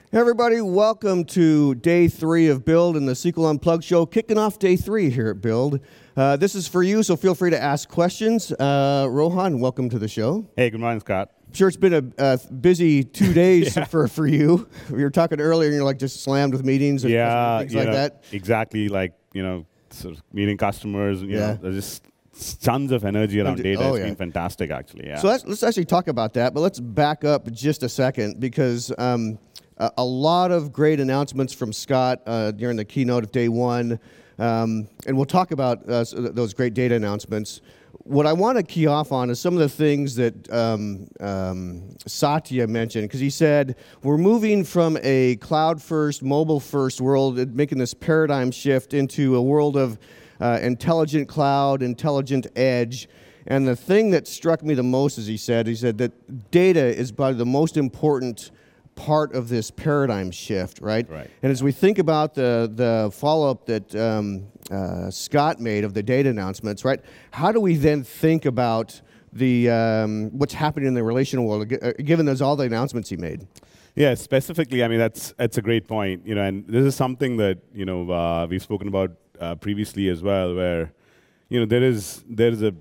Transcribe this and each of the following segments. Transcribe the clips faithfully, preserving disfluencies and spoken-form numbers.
Hey everybody, welcome to day three of Build and the S Q L Unplugged show, kicking off day three here at Build. Uh, this is for you, so feel free to ask questions. Uh, Rohan, welcome to the show. Hey, good morning, Scott. I'm sure it's been a, a busy two days yeah. for, for you. We were talking earlier, and you're like just slammed with meetings and yeah, things like know, that. Exactly, like, you know, sort of meeting customers, you yeah. know, there's just tons of energy around data. Oh, it's yeah. been fantastic, actually. Yeah. So let's, let's actually talk about that, but let's back up just a second because um, a, a lot of great announcements from Scott uh, during the keynote of day one, um, and we'll talk about uh, those great data announcements. What I want to key off on is some of the things that um, um, Satya mentioned, because he said we're moving from a cloud-first, mobile-first world, making this paradigm shift into a world of uh, intelligent cloud, intelligent edge. And the thing that struck me the most, as he said, he said that data is probably the most important part of this paradigm shift, right? Right. And as we think about the the follow-up that um, uh, Scott made of the data announcements, right? How do we then think about the um, what's happening in the relational world, given those all the announcements he made? Yeah, specifically, I mean that's that's a great point, you know, and this is something that you know uh, we've spoken about uh, previously as well, where you know there is there is a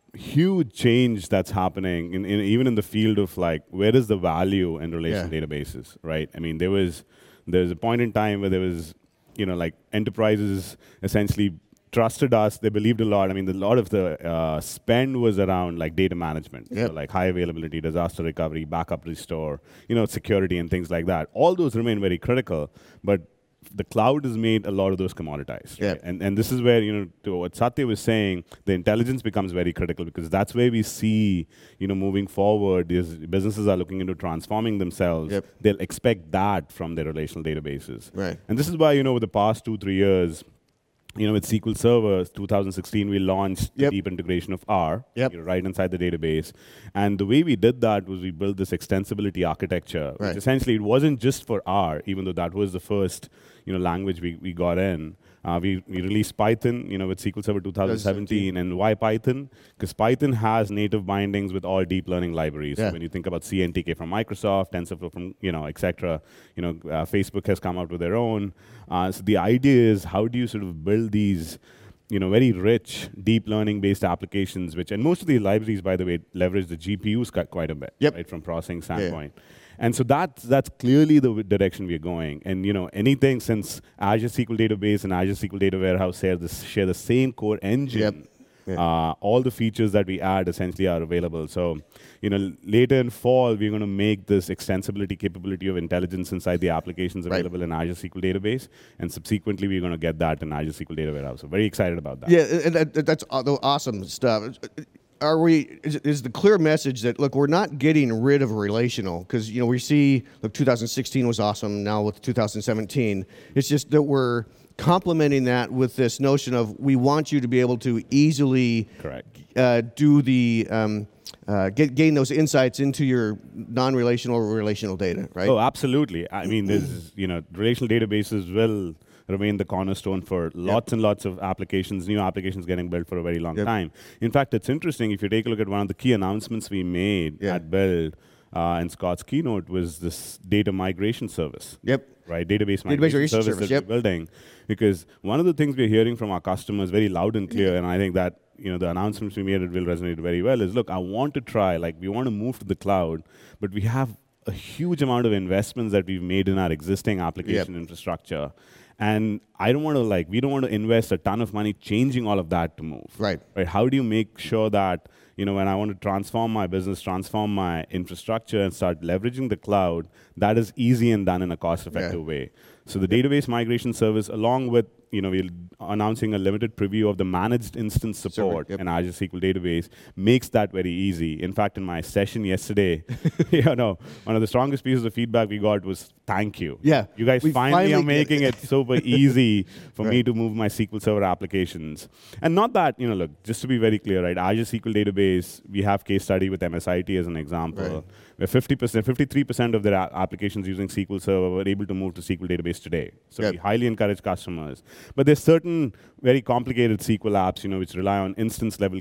huge change that's happening in, in even in the field of like where is the value in relational yeah. databases, right? I mean there was there's a point in time where there was you know like enterprises essentially trusted us, they believed a lot. I mean a lot of the uh, spend was around like data management, yep. so like high availability, disaster recovery, backup restore, you know security and things like that. All those remain very critical, but the cloud has made a lot of those commoditized, right? Yep. And and this is where, you know, to what Satya was saying, the intelligence becomes very critical because that's where we see, you know, moving forward, these businesses are looking into transforming themselves. Yep. They'll expect that from their relational databases. Right. And this is why, you know, over the past two, three years, you know, with S Q L Server, twenty sixteen, we launched yep. the deep integration of R, yep. you know, right inside the database. And the way we did that was we built this extensibility architecture, right. which essentially it wasn't just for R, even though that was the first, you know, language we, we got in. Uh, we, we released Python, you know, with S Q L Server twenty seventeen. And why Python? Because Python has native bindings with all deep learning libraries. Yeah. So when you think about C N T K from Microsoft, TensorFlow from, you know, et cetera, you know, uh, Facebook has come out with their own. Uh, so the idea is how do you sort of build these, you know, very rich deep learning based applications, which, and most of these libraries, by the way, leverage the G P Us quite a bit, yep. right, from processing standpoint. Yeah. And so that's, that's clearly the direction we're going. And you know, anything since Azure S Q L Database and Azure S Q L Data Warehouse share the, share the same core engine, yep. yeah. uh, all the features that we add essentially are available. So, you know, later in fall, we're going to make this extensibility capability of intelligence inside the applications available right. in Azure S Q L Database. And subsequently, we're going to get that in Azure S Q L Data Warehouse. So very excited about that. Yeah, and that, that's awesome stuff. Are we? Is, is the clear message that look, we're not getting rid of relational because you know we see look, two thousand sixteen was awesome. Now with two thousand seventeen, it's just that we're complementing that with this notion of we want you to be able to easily correct uh, do the um, uh, get gain those insights into your non-relational or relational data, right? Oh, absolutely. I mean, there's you know relational databases will remain the cornerstone for lots yep. and lots of applications, new applications getting built for a very long yep. time. In fact, it's interesting, if you take a look at one of the key announcements we made yeah. at Build uh, in Scott's keynote was this data migration service. Yep. Right, database migration, database service, service that yep. we're building. Because one of the things we're hearing from our customers very loud and clear, and I think that you know the announcements we made it will resonate very well, is look, I want to try, like we want to move to the cloud, but we have a huge amount of investments that we've made in our existing application yep. infrastructure. And I don't want to like, we don't want to invest a ton of money changing all of that to move. Right. Right. How do you make sure that, you know, when I want to transform my business, transform my infrastructure and start leveraging the cloud, that is easy and done in a cost-effective yeah. way. So the yep. database migration service, along with, you know, we're announcing a limited preview of the managed instance support yep. in Azure S Q L Database, makes that very easy. In fact, in my session yesterday, you know, one of the strongest pieces of feedback we got was thank you. Yeah. You guys finally, finally are making it super easy for right. me to move my S Q L Server applications. And not that, you know, look, just to be very clear, right, Azure S Q L Database, we have case study with M S I T as an example, right. where fifty percent, fifty-three percent of their applications using S Q L Server were able to move to S Q L Database today. So yep. we highly encourage customers. But there's certain very complicated S Q L apps, you know, which rely on instance level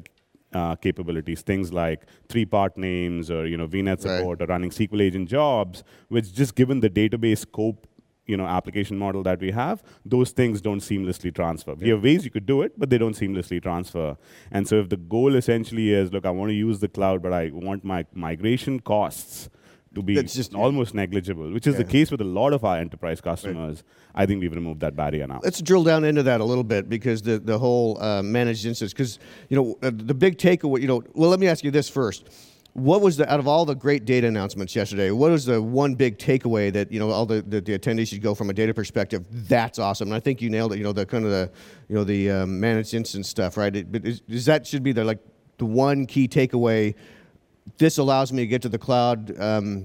uh, capabilities, things like three-part names or you know V net support Right. or running S Q L agent jobs, which just given the database scope, you know, application model that we have, those things don't seamlessly transfer. We Yeah. have ways you could do it, but they don't seamlessly transfer. And so if the goal essentially is, look, I want to use the cloud, but I want my migration costs to be That's just- almost negligible, which is the Yeah. case with a lot of our enterprise customers. I think we've removed that barrier now. Let's drill down into that a little bit because the the whole uh, managed instance. Because you know uh, the big takeaway. You know, well, let me ask you this first. What was the out of all the great data announcements yesterday? What was the one big takeaway that you know all the, the, the attendees should go from a data perspective? That's awesome, and I think you nailed it. You know the kind of the you know the um, managed instance stuff, right? It, but is, is that should be the like the one key takeaway. This allows me to get to the cloud um,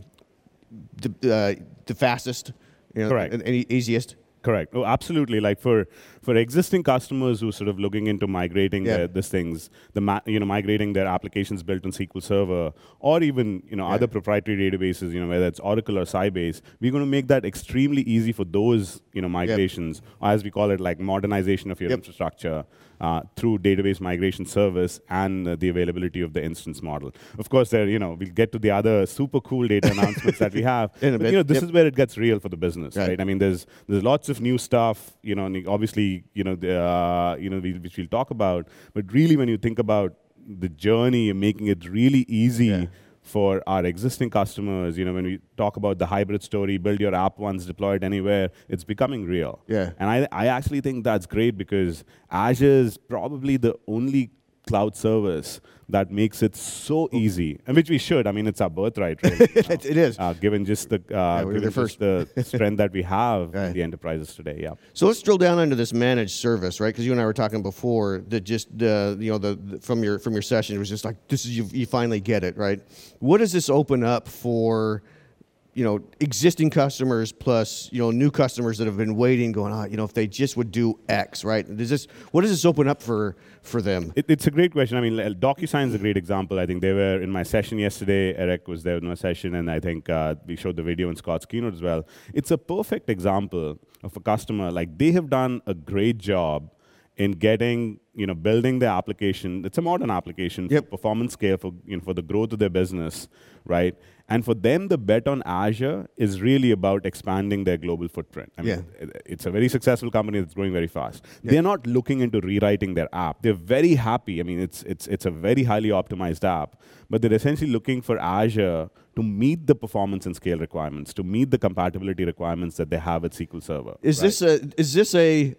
the, uh, the fastest, you know, Correct. and, and e- easiest. Correct. Oh, absolutely. Like for for existing customers who are sort of looking into migrating Yeah. their, these things, the ma- you know migrating their applications built on S Q L Server, or even you know Yeah. other proprietary databases, you know whether it's Oracle or Sybase, we're going to make that extremely easy for those you know migrations, or as we call it, like modernization of your Yep. infrastructure uh, through database migration service and uh, the availability of the instance model. Of course, there you know we'll get to the other super cool data announcements that we have. In a But bit. you know this Yep. is where it gets real for the business, Right. right? I mean, there's there's lots of new stuff, you know, and obviously, you know, the, uh, you know, we, which we'll talk about. But really, when you think about the journey and making it really easy Yeah. for our existing customers, you know, when we talk about the hybrid story, build your app once, deploy it anywhere, it's becoming real. Yeah. And I, I actually think that's great because Azure is probably the only cloud service that makes it so easy, and which we should. I mean, it's our birthright, really. you know, It is. Uh, given just the uh, we were given there just the strength that we have Right. in the enterprises today. Yeah. So let's drill down into this managed service, right? Because you and I were talking before that just uh, you know the, the from your from your session it was just like this is you, you finally get it, right? What does this open up for? You know, existing customers plus you know new customers that have been waiting, going, ah, you know, if they just would do X, right? Does this what does this open up for for them? It, it's a great question. I mean, like, DocuSign is a great example. I think they were in my session yesterday. Eric was there in my session, and I think uh, we showed the video in Scott's keynote as well. It's a perfect example of a customer. Like, they have done a great job in getting, you know, building their application. It's a modern application Yep. for performance scale, for, you know, for the growth of their business, right? And for them, the bet on Azure is really about expanding their global footprint. I mean, it- it's a very successful company that's growing very fast. They're not looking into rewriting their app. They're very happy. I mean, it's, it's, it's a very highly optimized app, but they're essentially looking for Azure to meet the performance and scale requirements, to meet the compatibility requirements that they have with S Q L Server. Is right? this a is this a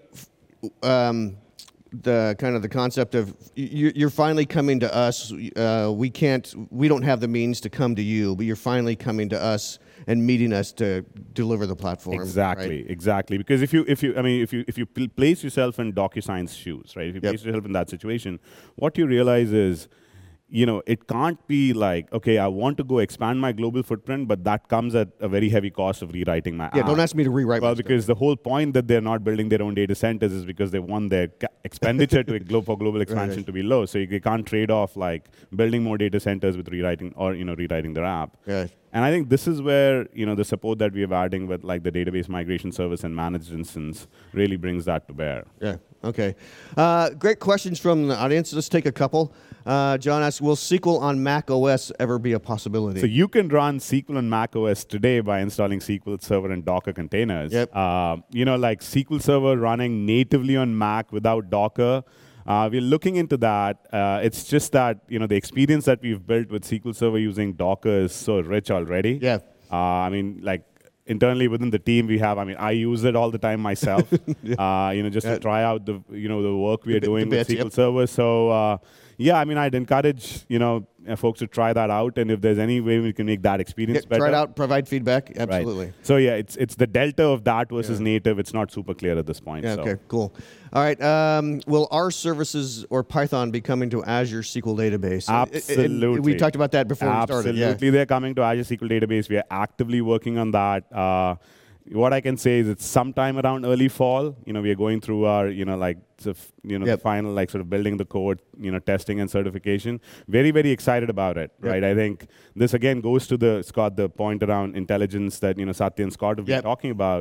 um, the kind of the concept of you- you're finally coming to us? Uh, we can't, we don't have the means to come to you, but you're finally coming to us and meeting us to deliver the platform. Exactly, right? exactly. Because if you, if you, I mean, if you, if you pl- place yourself in DocuSign's shoes, right? If you Yep. place yourself in that situation, what you realize is, you know, it can't be like, okay, I want to go expand my global footprint, but that comes at a very heavy cost of rewriting my Yeah, app. don't ask me to rewrite. Well, my stuff. because the whole point that they're not building their own data centers is because they want their ca- expenditure to glo- for global expansion right. to be low. So you, you can't trade off like building more data centers with rewriting or you know rewriting their app. Yeah. And I think this is where you know the support that we are adding with like the database migration service and managed instance really brings that to bear. Yeah. Okay. Uh, great questions from the audience. Let's take a couple. Uh, John asks, "Will S Q L on Mac O S ever be a possibility?" So you can run S Q L on Mac O S today by installing S Q L Server and Docker containers. Yep. Uh, you know, like S Q L Server running natively on Mac without Docker. Uh, we're looking into that. Uh, it's just that you know the experience that we've built with S Q L Server using Docker is so rich already. Yeah. Uh, I mean, like internally within the team, we have. I mean, I use it all the time myself. uh, you know, just Yeah. to try out the you know the work we The are bit- doing the with bits, S Q L yep. Server. So uh, yeah, I mean, I'd encourage you know uh, folks to try that out, and if there's any way we can make that experience Yeah, better, try it out. Provide feedback. Right. Absolutely. So yeah, it's it's the delta of that versus Yeah. native. It's not super clear at this point. Yeah, so. okay, cool. All right. Um, will our services or Python be coming to Azure S Q L database? Uh, it- it- Absolutely. we talked about that before Absolutely. we started. Yeah. They're coming to Azure S Q L database. We are actively working on that. Uh, what I can say is it's sometime around early fall. You know, we are going through our, you know, like, sort of, you know, Yep. the final, like, sort of building the code, you know, testing and certification. Very, very excited about it, Yep. right? I think this, again, goes to the, Scott, the point around intelligence that, you know, Satya and Scott have been Yep. talking about.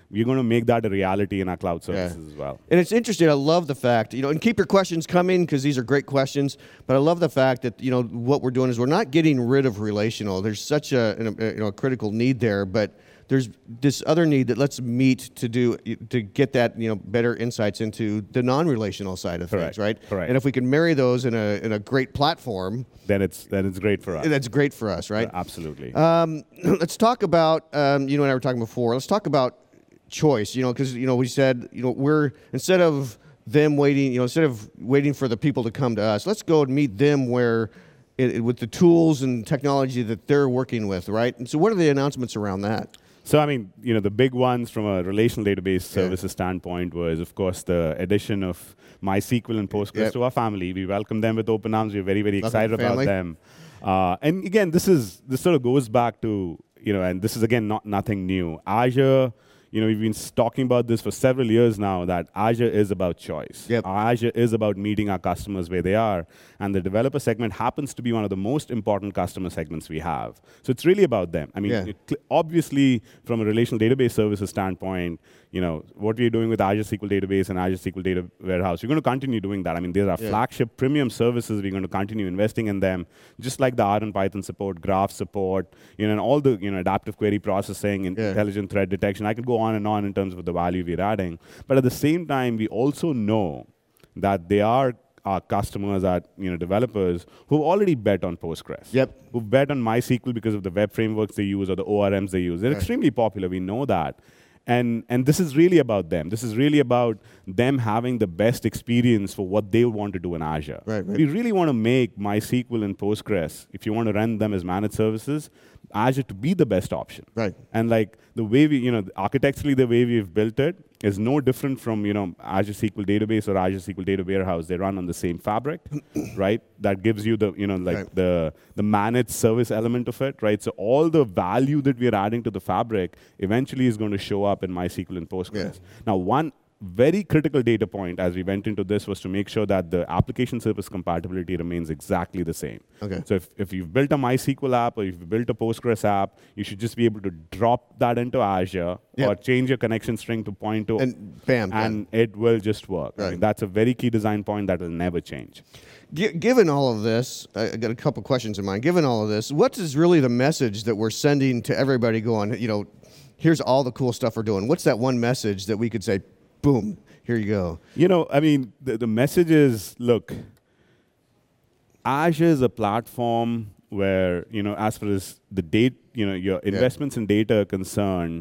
we're going to make that a reality in our cloud services Yeah. as well. And it's interesting. I love the fact, you know, and keep your questions coming because these are great questions. But I love the fact that, you know, what we're doing is we're not getting rid of relational. There's such a, a you know a critical need there, but there's this other need that let's meet to do to get that, you know, better insights into the non-relational side of Correct. things, right? Correct. And if we can marry those in a in a great platform, Then it's then it's great for us. that's great for us, right? Absolutely. Um, let's talk about, um, you know, and I were talking before. Let's talk about choice. You know, because you know we said, you know, we're instead of them waiting, you know, instead of waiting for the people to come to us, let's go and meet them where, it, it, with the tools and technology that they're working with, right? And so, what are the announcements around that? So, I mean, you know, the big ones from a relational database services yeah. standpoint was, of course, the addition of MySQL and Postgres yep. to our family. We welcome them with open arms. We're very, very Love excited about them. Uh, and again, this is this sort of goes back to, you know, and this is again not nothing new. Azure. You know, we've been talking about this for several years now, that Azure is about choice. Yep. Azure is about meeting our customers where they are. And the developer segment happens to be one of the most important customer segments we have. So it's really about them. I mean, yeah. it, obviously, from a relational database services standpoint, you know, what we're doing with Azure S Q L Database and Azure S Q L Data Warehouse, we're going to continue doing that. I mean, these are yeah. flagship premium services. We're going to continue investing in them, just like the R and Python support, graph support, you know, and all the, you know, adaptive query processing and yeah. intelligent threat detection. I could go on and on in terms of the value we're adding. But at the same time, we also know that they are our customers, are, you know, developers who've already bet on Postgres. Yep. Who've bet on MySQL because of the web frameworks they use or the O R Ms they use. They're right. extremely popular. We know that. And, and this is really about them. This is really about them having the best experience for what they want to do in Azure. Right, right. We really want to make MySQL and Postgres, if you want to run them as managed services, Azure to be the best option. Right. And like the way we, you know, architecturally the way we've built it is no different from, you know, Azure S Q L Database or Azure S Q L Data Warehouse. They run on the same fabric, right? That gives you the, you know, like right. the, the managed service element of it, right? So all the value that we're adding to the fabric eventually is going to show up in MySQL and Postgres. Yeah. Now, one very critical data point as we went into this was to make sure that the application service compatibility remains exactly the same. Okay. So if, if you've built a MySQL app or you've built a Postgres app, you should just be able to drop that into Azure yep. or change your connection string to point to, and bam, and bam. It will just work. Right. I mean, that's a very key design point that will never change. G- given all of this, I got a couple questions in mind. Given all of this, what is really the message that we're sending to everybody going, you know, here's all the cool stuff we're doing. What's that one message that we could say, boom, here you go? You know, I mean, the, the message is, look, Azure is a platform where, you know, as far as the date, you know, your investments yeah. in data are concerned,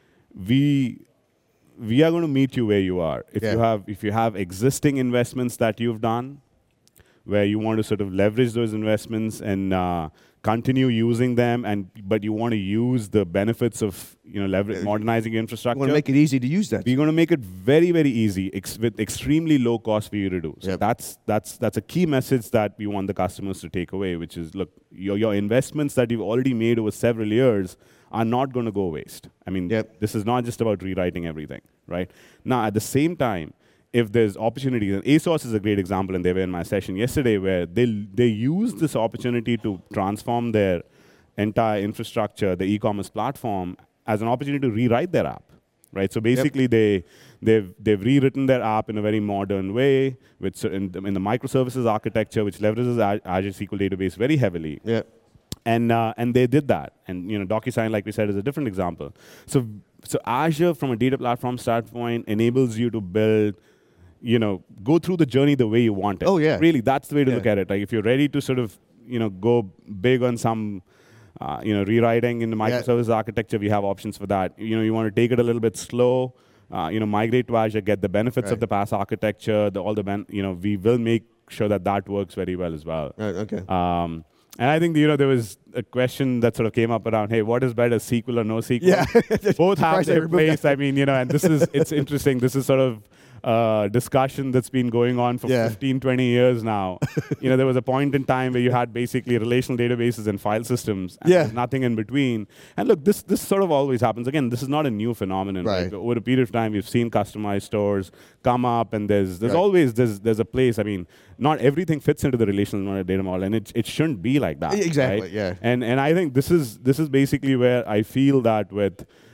we we are going to meet you where you are. If yeah. you have if you have existing investments that you've done, where you want to sort of leverage those investments and uh, continue using them, and but you want to use the benefits of, you know, leverage, modernizing your infrastructure. We want to make it easy to use that. We're going to make it very, very easy ex with extremely low cost for you to do. So yep. that's that's that's a key message that we want the customers to take away, which is, look, your your investments that you've already made over several years are not going to go waste. I mean, yep. this is not just about rewriting everything, right? Now, at the same time, if there's opportunities, and ASOS is a great example, and they were in my session yesterday, where they they use this opportunity to transform their entire infrastructure, the e-commerce platform, as an opportunity to rewrite their app, right? So basically, yep. they they've they've rewritten their app in a very modern way, with in the, in the microservices architecture, which leverages Azure S Q L Database very heavily. Yeah. And uh, and they did that, and you know, DocuSign, like we said, is a different example. So so Azure, from a data platform standpoint, enables you to build, you know, go through the journey the way you want it. Oh, yeah. Really, that's the way to yeah. look at it. Like, if you're ready to sort of, you know, go big on some, uh, you know, rewriting in the microservice yeah. architecture, we have options for that. You know, you want to take it a little bit slow, uh, you know, migrate to Azure, get the benefits right. of the PaaS architecture, the, all the, ben you know, we will make sure that that works very well as well. Right, okay. Um, and I think, you know, there was a question that sort of came up around, hey, what is better, S Q L or no S Q L? Yeah. Both have their place. I mean, you know, and this is, it's interesting. This is sort of uh, discussion that's been going on for yeah. fifteen, twenty years now. You know, there was a point in time where you had basically relational databases and file systems, and yeah. there's nothing in between. And look, this this sort of always happens. Again, this is not a new phenomenon. Right. Like, over a period of time, we've seen customized stores come up, and there's there's right. always there's there's a place. I mean, not everything fits into the relational data model, and it it shouldn't be like that. Exactly. Right? Yeah. And and I think this is this is basically where I feel that with,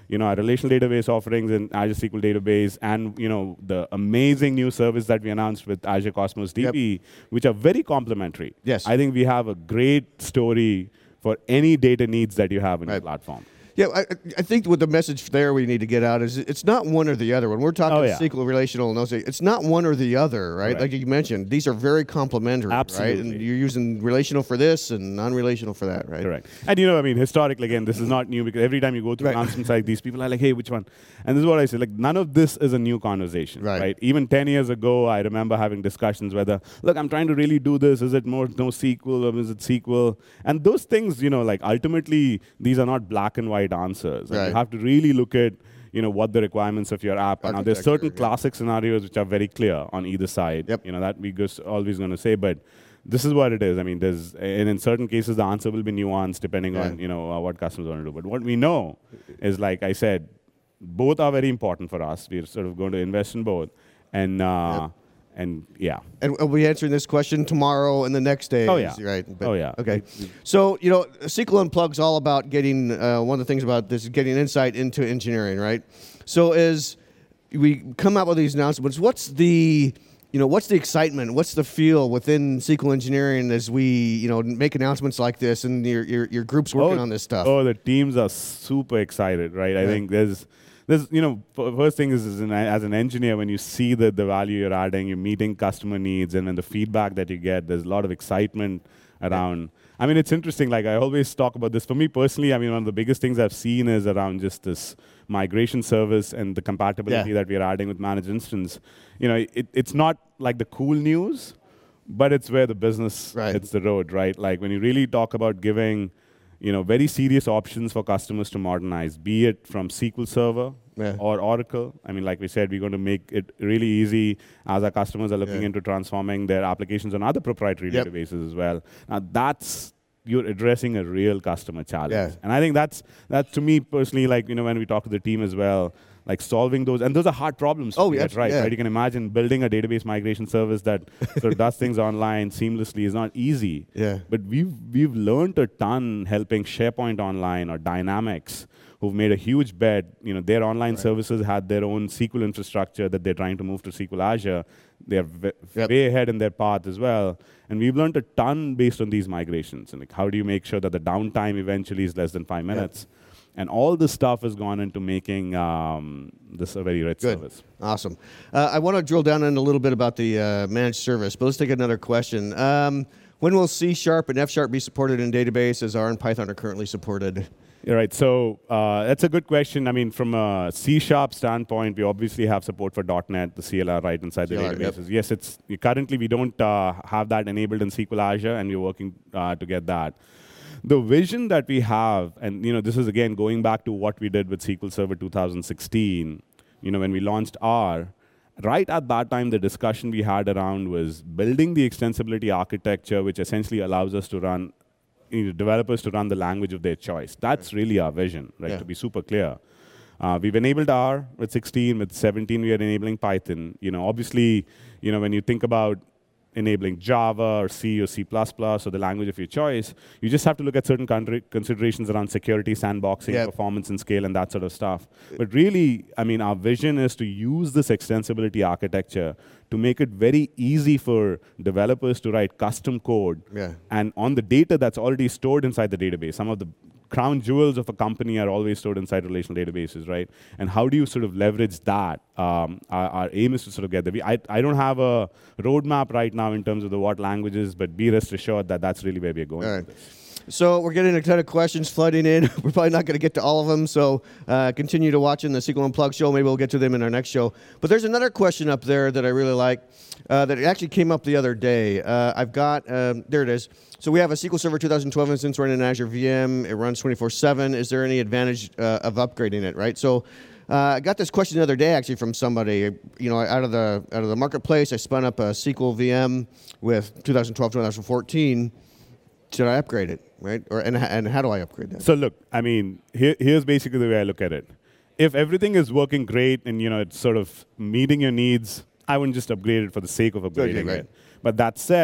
you know, our relational database offerings in Azure S Q L Database, and you know, the amazing new service that we announced with Azure Cosmos D B, yep. which are very complementary. Yes. I think we have a great story for any data needs that you have in right. your platform. Yeah, I, I think what the message there we need to get out is it's not one or the other. When we're talking oh, yeah. S Q L relational and those, it's not one or the other, right? Like you mentioned, these are very complementary, Absolutely. right? And you're using relational for this and non-relational for that, right? Correct. And you know, I mean, historically, again, this is not new because every time you go through right. announcements like these, people are like, hey, which one? And this is what I say, like, none of this is a new conversation, right? right? Even ten years ago, I remember having discussions whether, look, I'm trying to really do this. Is it more no S Q L or is it S Q L? And those things, you know, like, ultimately, these are not black and white answers. Right. You have to really look at, you know, what the requirements of your app are. Now, there's certain yeah. classic scenarios which are very clear on either side. Yep. You know, that we just always going to say, but this is what it is. I mean, there's, and in certain cases, the answer will be nuanced depending yeah. on, you know, uh, what customers want to do. But what we know is, like I said, both are very important for us. We're sort of going to invest in both. And, uh, yep. And yeah. And we'll be answering this question tomorrow and the next day. Oh, yeah. Right? But, oh, yeah. Okay. So, you know, S Q L Unplugged's all about getting, uh, one of the things about this is getting insight into engineering, right? So as we come out with these announcements, what's the, you know, what's the excitement? What's the feel within S Q L engineering as we, you know, make announcements like this and your your, your group's working oh, on this stuff? Oh, the teams are super excited, right? Yeah. I think there's... There's, you know, first thing is, is an, as an engineer, when you see the, the value you're adding, you're meeting customer needs, and then the feedback that you get, there's a lot of excitement around. Yeah. I mean, it's interesting. Like, I always talk about this. For me personally, I mean, one of the biggest things I've seen is around just this migration service and the compatibility yeah. that we're adding with managed instance. You know, it, it's not like the cool news, but it's where the business right. hits the road, right? Like, when you really talk about giving, you know, very serious options for customers to modernize, be it from S Q L Server yeah. or Oracle. I mean, like we said, we're going to make it really easy as our customers are looking yeah. into transforming their applications on other proprietary yep. databases as well. Now, that's, you're addressing a real customer challenge. Yeah. And I think that's, that's, to me personally, like, you know, when we talk to the team as well, like solving those, and those are hard problems to oh, get yeah, right, yeah. right? You can imagine building a database migration service that sort of does things online seamlessly is not easy. Yeah. But we've we've learned a ton helping SharePoint Online or Dynamics, who've made a huge bet. You know, their online right. services had their own S Q L infrastructure that they're trying to move to S Q L Azure. They're v yep. way ahead in their path as well. And we've learned a ton based on these migrations. And like, how do you make sure that the downtime eventually is less than five minutes? Yep. And all this stuff has gone into making um, this a very rich Good. service. Awesome. Uh, I want to drill down in a little bit about the uh, managed service, but let's take another question. Um, when will C Sharp and F Sharp be supported in database as R and Python are currently supported? Yeah, right. So uh, that's a good question. I mean, from a C Sharp standpoint, we obviously have support for dot net, the C L R right inside C L R, the databases. Yep. Yes, it's currently we don't uh, have that enabled in S Q L Azure, and we're working uh, to get that. The vision that we have, and you know, this is again going back to what we did with S Q L Server two thousand sixteen, you know, when we launched R, right at that time, the discussion we had around was building the extensibility architecture, which essentially allows us to run, you know, developers to run the language of their choice. That's really our vision, right, yeah. to be super clear. Uh, we've enabled R with sixteen, with seventeen, we are enabling Python. You know, obviously, you know, when you think about enabling Java or C or C plus plus or the language of your choice, you just have to look at certain considerations around security, sandboxing, yep. performance and scale, and that sort of stuff. But really, I mean, our vision is to use this extensibility architecture to make it very easy for developers to write custom code yeah. and on the data that's already stored inside the database. Some of the crown jewels of a company are always stored inside relational databases, right? And how do you sort of leverage that? Um, our, our aim is to sort of get there. We, I, I don't have a roadmap right now in terms of the what languages, but be rest assured that that's really where we're going. All right. So we're getting a ton of questions flooding in. We're probably not going to get to all of them, so uh, continue to watch in the S Q L Unplugged show. Maybe we'll get to them in our next show. But there's another question up there that I really like uh, that actually came up the other day. Uh, I've got, um, there it is. So we have a S Q L Server two thousand twelve instance running in Azure V M. It runs twenty-four seven. Is there any advantage uh, of upgrading it, right? So uh, I got this question the other day actually from somebody, you know, out of the out of the marketplace. I spun up a S Q L V M with two thousand twelve, two thousand fourteen. Should I upgrade it, right? Or and, and how do I upgrade that? So look, I mean, here, here's basically the way I look at it. If everything is working great and you know it's sort of meeting your needs, I wouldn't just upgrade it for the sake of upgrading okay, right. it. But that said,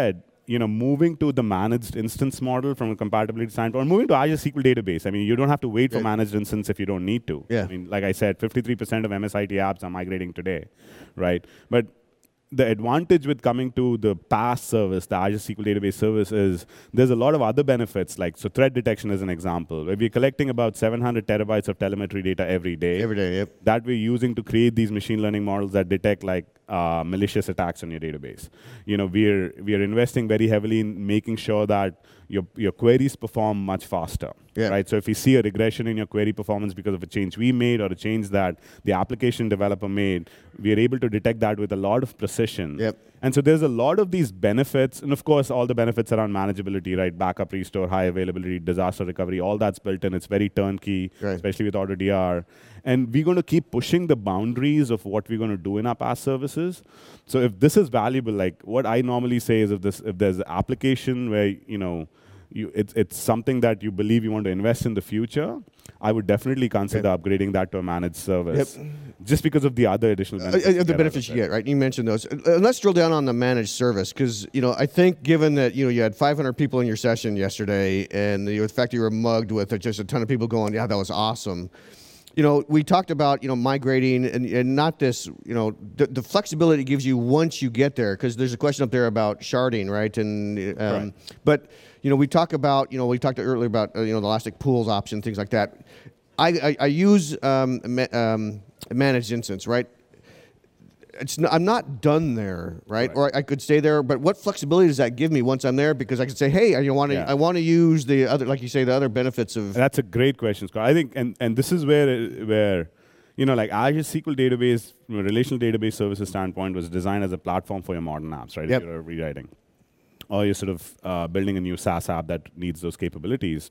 you know, moving to the managed instance model from a compatibility standpoint, or moving to Azure S Q L database. I mean, you don't have to wait for yeah. managed instance if you don't need to. Yeah. I mean, like I said, fifty-three percent of M S I T apps are migrating today, right? But the advantage with coming to the P A S service, the Azure S Q L database service, is there's a lot of other benefits, like so threat detection is an example. Where we're collecting about seven hundred terabytes of telemetry data every day. Every day, yep. That we're using to create these machine learning models that detect like uh, malicious attacks on your database. You know, we're we're investing very heavily in making sure that your your queries perform much faster. Yeah. Right. So if you see a regression in your query performance because of a change we made or a change that the application developer made, we are able to detect that with a lot of precision. Yep. And so there's a lot of these benefits, and of course all the benefits around manageability, right? Backup, restore, high availability, disaster recovery, all that's built in. It's very turnkey, right. especially with AutoDR. And we're going to keep pushing the boundaries of what we're going to do in our P A S services. So if this is valuable, like what I normally say is if this, if there's an application where, you know, You, it's, it's something that you believe you want to invest in the future, I would definitely consider yep. upgrading that to a managed service, yep. just because of the other additional benefits. Uh, uh, the benefits you get, right? You mentioned those. Uh, let's drill down on the managed service, because you know I think given that you know you had five hundred people in your session yesterday, and the, the fact you were mugged with just a ton of people going, yeah, that was awesome. You know, we talked about you know migrating and, and not this. You know, the, the flexibility it gives you once you get there, because there's a question up there about sharding, right? And um, right. but. You know, we talk about, you know, we talked earlier about, uh, you know, the Elastic Pools option, things like that. I, I, I use um, ma um, managed instance, right? It's not, I'm not done there, right? right? Or I could stay there, but what flexibility does that give me once I'm there? Because I can say, hey, I want to, yeah. I want to use the other, like you say, the other benefits of. That's a great question, Scott. I think, and and this is where where. You know, like Azure S Q L database, from a relational database services standpoint, was designed as a platform for your modern apps, right? Yep. If you're rewriting. Or you're sort of uh, building a new SaaS app that needs those capabilities.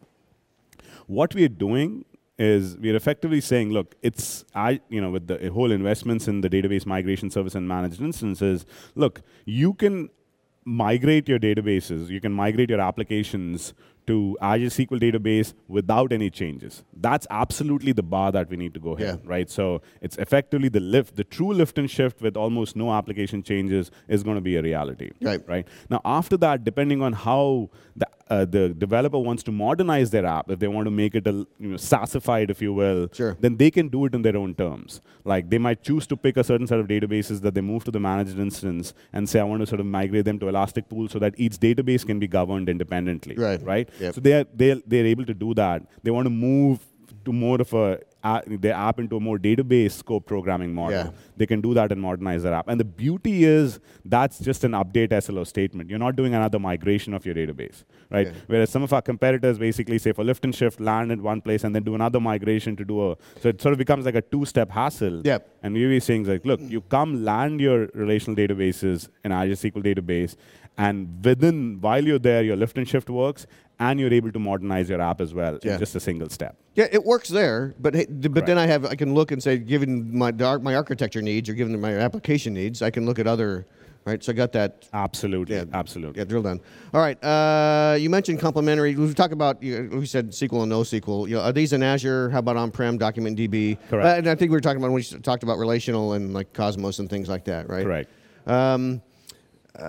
What we're doing is we're effectively saying, look, it's, I, you know, with the whole investments in the database migration service and managed instances, look, you can migrate your databases, you can migrate your applications to Azure S Q L database without any changes. That's absolutely the bar that we need to go here, yeah. right? So it's effectively the lift, the true lift and shift with almost no application changes is going to be a reality, right? right? Now, after that, depending on how the, uh, the developer wants to modernize their app, if they want to make it a, you know, SaaSified, if you will, sure. then they can do it in their own terms. Like they might choose to pick a certain set of databases that they move to the managed instance and say, I want to sort of migrate them to Elastic Pool so that each database can be governed independently, right? right? Yep. So they are they're, they're able to do that. They want to move to more of a uh, their app into a more database scope programming model. Yeah. They can do that and modernize their app. And the beauty is that's just an update S L O statement. You're not doing another migration of your database, right? Yeah. Whereas some of our competitors basically say for lift and shift, land in one place and then do another migration to do a. So it sort of becomes like a two-step hassle. Yep. And we're saying like, look, you come land your relational databases in Azure S Q L database, and within while you're there, your lift and shift works. And you're able to modernize your app as well yeah. in just a single step. Yeah, it works there, but hey, but right. then I have I can look and say, given my my architecture needs or given my application needs, I can look at other, right? So I got that. Absolutely, yeah, absolutely. Yeah, drill down. All right, uh, you mentioned complementary. We talk about you know, we said S Q L and NoSQL. You know, are these in Azure? How about on-prem Document D B? Correct. Uh, and I think we were talking about when we talked about relational and like Cosmos and things like that, right? Correct. Um, uh,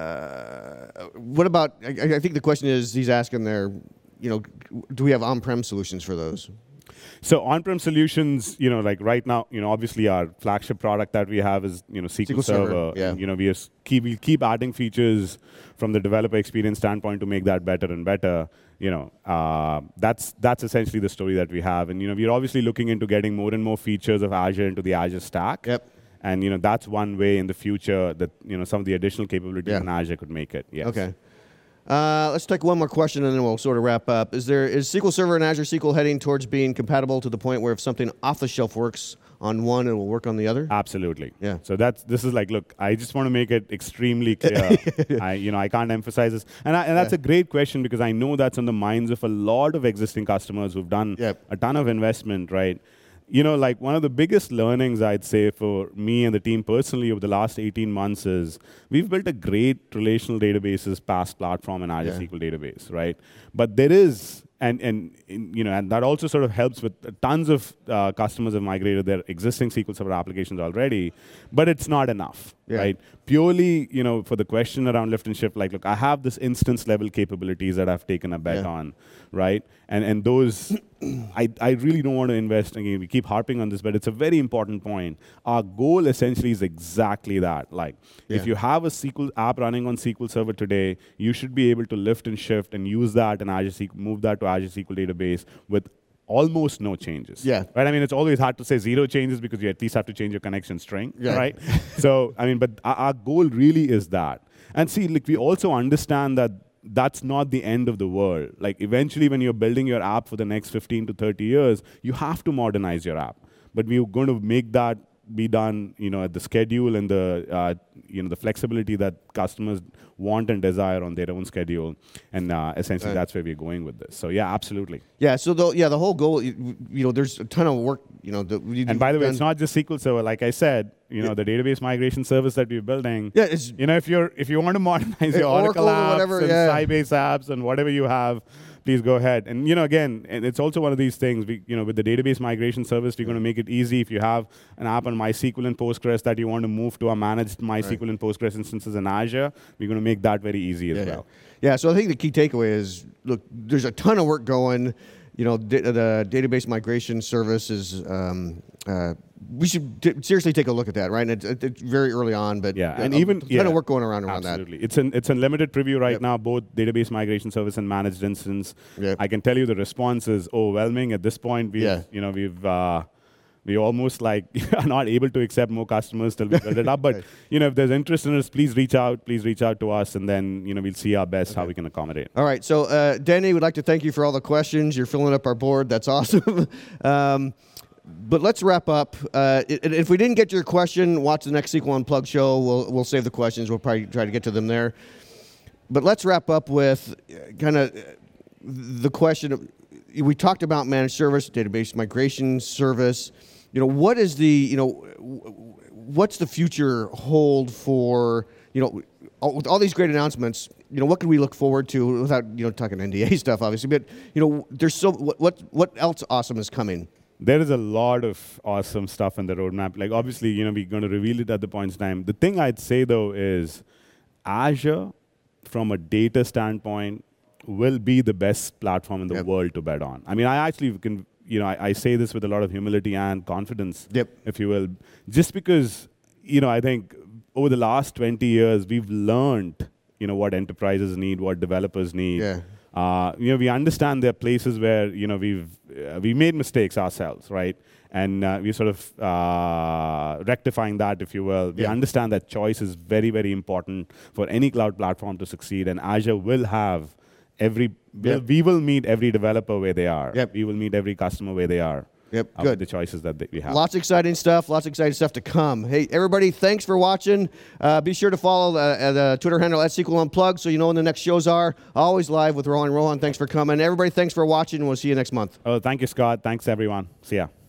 what about? I, I think the question is he's asking there. You know, do we have on-prem solutions for those? So on-prem solutions, you know, like right now, you know, obviously our flagship product that we have is, you know, S Q L, S Q L Server. Server, yeah. And, you know, we keep we keep adding features from the developer experience standpoint to make that better and better. You know, uh, that's that's essentially the story that we have. And you know, we're obviously looking into getting more and more features of Azure into the Azure stack. Yep. And you know, that's one way in the future that you know some of the additional capabilities yeah. in Azure could make it. Yes. Okay. Uh, let's take one more question and then we'll sort of wrap up. Is there is S Q L Server and Azure S Q L heading towards being compatible to the point where if something off the shelf works on one, it will work on the other? Absolutely. Yeah. So that's this is like, look, I just want to make it extremely clear. I you know I can't emphasize this, and I, and that's yeah. a great question because I know that's on the minds of a lot of existing customers who've done yep. a ton of investment, right? You know, like one of the biggest learnings I'd say for me and the team personally over the last eighteen months is we've built a great relational databases P A S platform in Azure yeah. S Q L database, right? But there is and, and you know, and that also sort of helps with tons of uh, customers have migrated their existing S Q L Server applications already, but it's not enough, yeah. right? Purely, you know, for the question around lift and shift, like, look, I have this instance level capabilities that I've taken a bet yeah. on, right? And and those, I, I really don't want to invest, again, we keep harping on this, but it's a very important point. Our goal essentially is exactly that. Like, yeah. if you have a S Q L app running on S Q L Server today, you should be able to lift and shift and use that in Azure S Q L, move that to Azure S Q L Database with almost no changes. Yeah. Right? I mean, it's always hard to say zero changes because you at least have to change your connection string, yeah. right? So, I mean, but our, our goal really is that. And see, like, we also understand that that's not the end of the world. Like, eventually, when you're building your app for the next fifteen to thirty years, you have to modernize your app. But we're going to make that be done, you know, at the schedule and the, uh, you know, the flexibility that customers want and desire on their own schedule. And uh, essentially, right. that's where we're going with this. So, yeah, absolutely. Yeah. So, the, yeah, the whole goal, you, you know, there's a ton of work, you know. That we and by the way, it's not just S Q L Server. Like I said, you know, yeah. the database migration service that we're building. Yeah, it's, you know, if you're if you want to modernize your Oracle, Oracle apps whatever, and yeah. Sybase apps and whatever you have, please go ahead. And you know, again, and it's also one of these things. We, you know, with the database migration service, we're going to make it easy. If you have an app on MySQL and Postgres that you want to move to a managed MySQL right. and Postgres instances in Azure, we're going to make that very easy as yeah, well. Yeah. yeah. So I think the key takeaway is, look, there's a ton of work going. You know, da the database migration service is. Um, uh, we should t seriously take a look at that, right? And it's, it's very early on, but yeah, uh, and a, even a ton yeah, of work going around around absolutely. that. It's in it's in limited preview right yep. now, both database migration service and managed instance. Yep. I can tell you the response is overwhelming at this point. We've yeah. you know we've uh, we almost like are not able to accept more customers till we build it up. But right. you know, if there's interest in us, please reach out. Please reach out to us, and then you know we'll see our best okay. how we can accommodate. All right. So, uh, Danny, we'd like to thank you for all the questions. You're filling up our board. That's awesome. um, But let's wrap up. Uh, if we didn't get to your question, watch the next S Q L Unplugged show. We'll, we'll save the questions. We'll probably try to get to them there. But let's wrap up with kind of the question. Of, we talked about managed service, database migration service. You know, what is the, you know, what's the future hold for, you know, all, with all these great announcements, you know, what can we look forward to without, you know, talking N D A stuff, obviously. But, you know, there's so, what, what, what else awesome is coming? There is a lot of awesome stuff in the roadmap. Like, obviously, you know, we're going to reveal it at the point in time. The thing I'd say, though, is Azure, from a data standpoint, will be the best platform in the yep. world to bet on. I mean, I actually can, you know, I, I say this with a lot of humility and confidence, yep. if you will, just because, you know, I think over the last twenty years, we've learned, you know, what enterprises need, what developers need. Yeah. Uh, you know, we understand there are places where, you know, we've uh, we made mistakes ourselves, right? And uh, we're sort of uh, rectifying that, if you will. We yeah. understand that choice is very, very important for any cloud platform to succeed, and Azure will have every, yep. we will meet every developer where they are. Yep. We will meet every customer where they are. Yep, uh, good. The choices that they, we have. Lots of exciting stuff. Lots of exciting stuff to come. Hey, everybody, thanks for watching. Uh, be sure to follow the, the Twitter handle at S Q L Unplugged so you know when the next shows are. Always live with Rohan. Rohan, thanks for coming. Everybody, thanks for watching. We'll see you next month. Oh, thank you, Scott. Thanks, everyone. See ya.